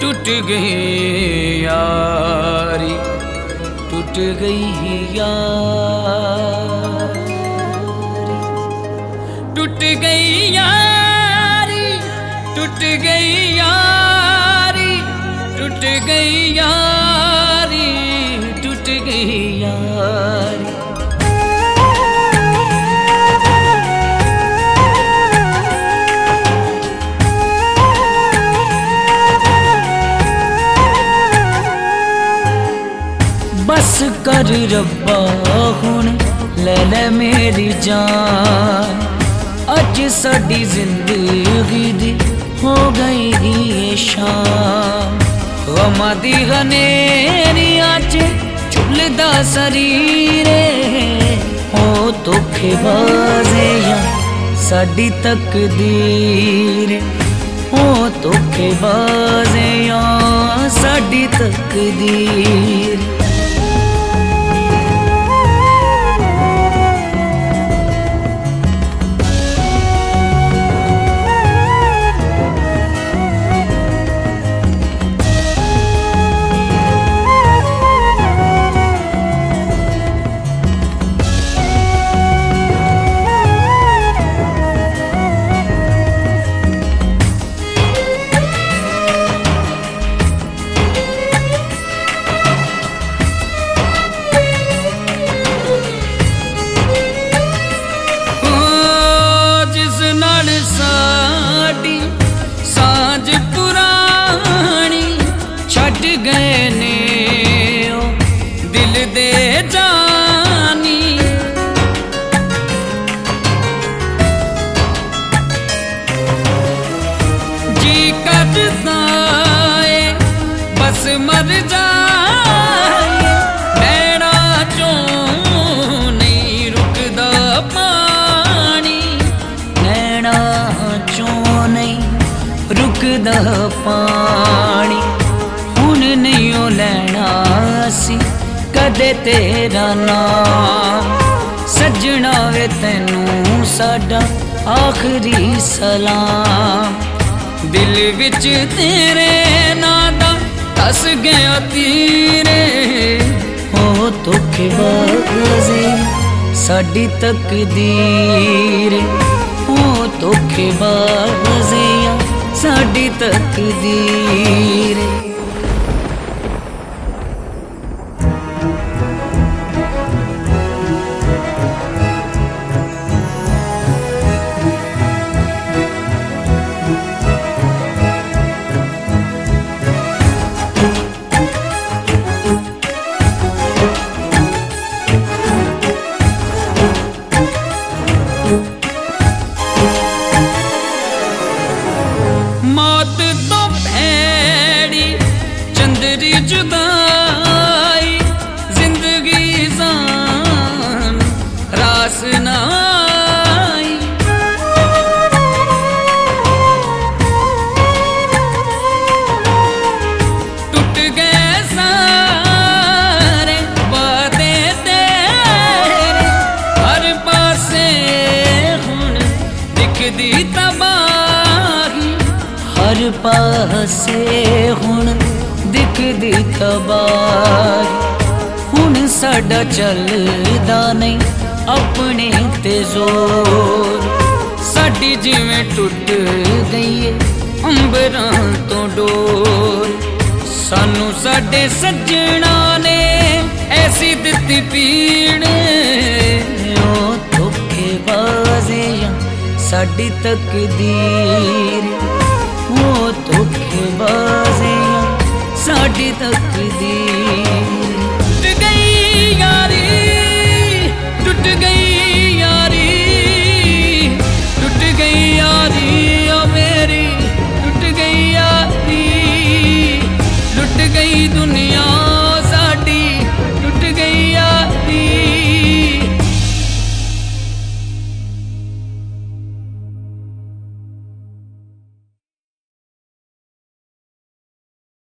टूट गई यारी, टूट गई यारी, टूट गई यारी, टूट गई यारी, टूट गई यारी, टूट गई यारी। बस कर रब्बा हुण ले ले मेरी जान, अज साडी जिंदगी दी हो गई ये शाम। गमां दी हनेरियां च झुलदा शरीरे, हो धोखेबाज़े या साडी तकदीर, हो धोखेबाज़े या साडी तकदीर। साज पुरानी छट गए ने ओ दिल दे जानी, जी करदा है बस मर जाए, नैना चों नहीं रुकदा पानी, नैना चों नहीं रुकदा पानी। हुण नहीं ओ लैना असी कदे तेरा नाम, सजना वे तैनू साडा आखरी सलाम। दिल विच तेरे नां दा धस गया तीरे, हो धोखेबाज़े साडी तकदीर, हो धोखेबाज़े साडी तकदीर। मौत तो भैड़ी चंदरी जुदाई, जिंदगी जान रास ना आई। टूट गए सारे वादे तेरे, हर पासे हुण दिखदी तबाही, हर पासे हुण दिखदी तबाही। हुण साडा चलदा नहीं अपने ते जोर, साडी जिवें टुट गई है अंबरां तो डोर। सानू साडे सज्जणा ने ऐसी दित्ती पीड़, ओ धोखेबाज़े या साडी तकदीर, वो धोखेबाज़े साडी तकदीर।